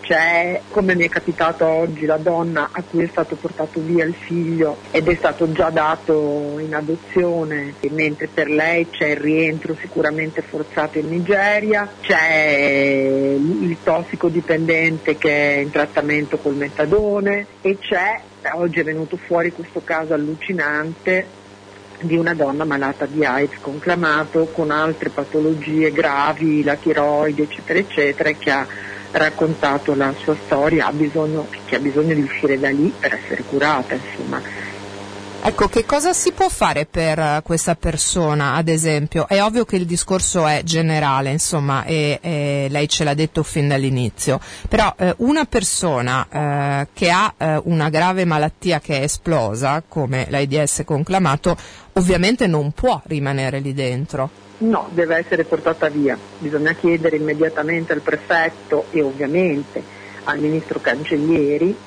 c'è, come mi è capitato oggi, la donna a cui è stato portato via il figlio ed è stato già dato in adozione, mentre per lei c'è il rientro sicuramente forzato in Nigeria, c'è il tossicodipendente che è in trattamento col metadone e c'è, oggi è venuto fuori questo caso allucinante di una donna malata di AIDS conclamato con altre patologie gravi, la tiroide eccetera eccetera, che ha raccontato la sua storia, che ha bisogno di uscire da lì per essere curata, insomma. Ecco, che cosa si può fare per questa persona, ad esempio? È ovvio che il discorso è generale, insomma, e lei ce l'ha detto fin dall'inizio, però una persona che ha una grave malattia che è esplosa, come l'AIDS conclamato, ovviamente non può rimanere lì dentro. No, deve essere portata via, bisogna chiedere immediatamente al prefetto e ovviamente al ministro Cancellieri.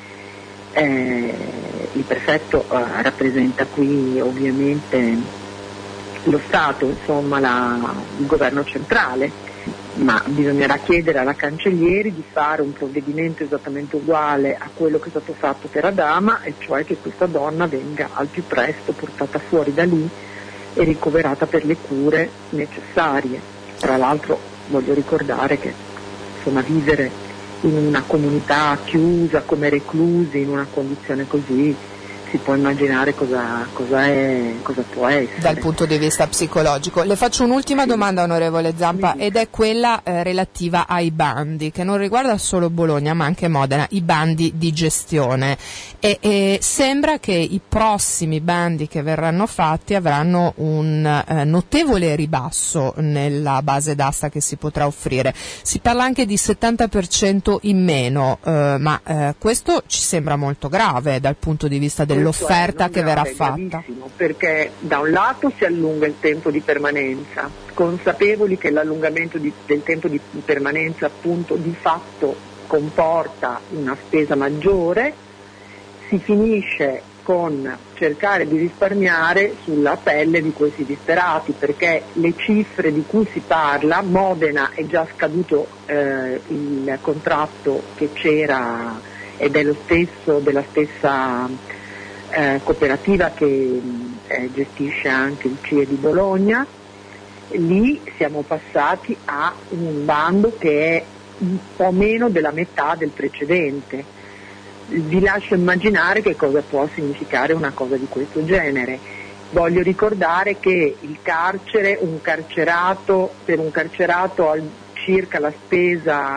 Il prefetto rappresenta qui ovviamente lo Stato, insomma il governo centrale, ma bisognerà chiedere alla Cancellieri di fare un provvedimento esattamente uguale a quello che è stato fatto per Adama, e cioè che questa donna venga al più presto portata fuori da lì e ricoverata per le cure necessarie. Tra l'altro voglio ricordare che insomma vivere in una comunità chiusa come reclusi in una condizione così si può immaginare cosa può essere. Dal punto di vista psicologico. Le faccio un'ultima domanda, onorevole Zampa, ed è quella relativa ai bandi, che non riguarda solo Bologna ma anche Modena, i bandi di gestione. E sembra che i prossimi bandi che verranno fatti avranno un notevole ribasso nella base d'asta che si potrà offrire. Si parla anche di 70% in meno, ma questo ci sembra molto grave dal punto di vista dell'offerta che verrà fatta. Perché da un lato si allunga il tempo di permanenza, consapevoli che l'allungamento del tempo di permanenza appunto di fatto comporta una spesa maggiore, si finisce con cercare di risparmiare sulla pelle di questi disperati, perché le cifre di cui si parla, Modena è già scaduto il contratto che c'era ed è lo stesso della stessa cooperativa che gestisce anche il CIE di Bologna. Lì siamo passati a un bando che è un po' meno della metà del precedente. Vi lascio immaginare che cosa può significare una cosa di questo genere. Voglio ricordare che il carcere, per un carcerato circa la spesa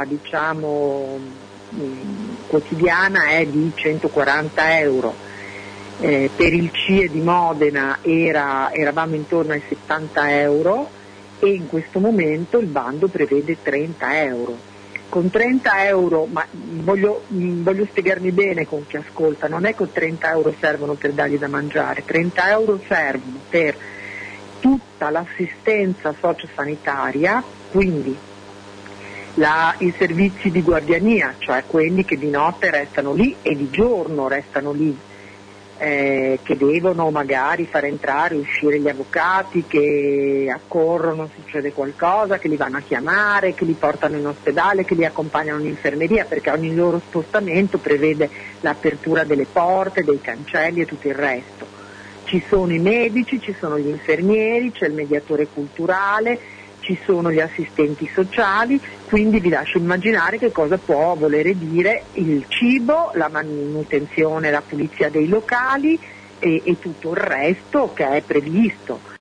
quotidiana è di 140 euro. Per il CIE di Modena eravamo intorno ai 70 euro e in questo momento il bando prevede 30 euro. Con 30 euro, ma voglio spiegarmi bene con chi ascolta, non è che 30 euro servono per dargli da mangiare, 30 euro servono per tutta l'assistenza sociosanitaria, quindi i servizi di guardiania, cioè quelli che di notte restano lì e di giorno restano lì, che devono magari far entrare e uscire gli avvocati, che accorrono se succede qualcosa, che li vanno a chiamare, che li portano in ospedale, che li accompagnano in infermeria, perché ogni loro spostamento prevede l'apertura delle porte, dei cancelli e tutto il resto. Ci sono i medici, ci sono gli infermieri, c'è il mediatore culturale, ci sono gli assistenti sociali, quindi vi lascio immaginare che cosa può volere dire il cibo, la manutenzione, la pulizia dei locali e tutto il resto che è previsto.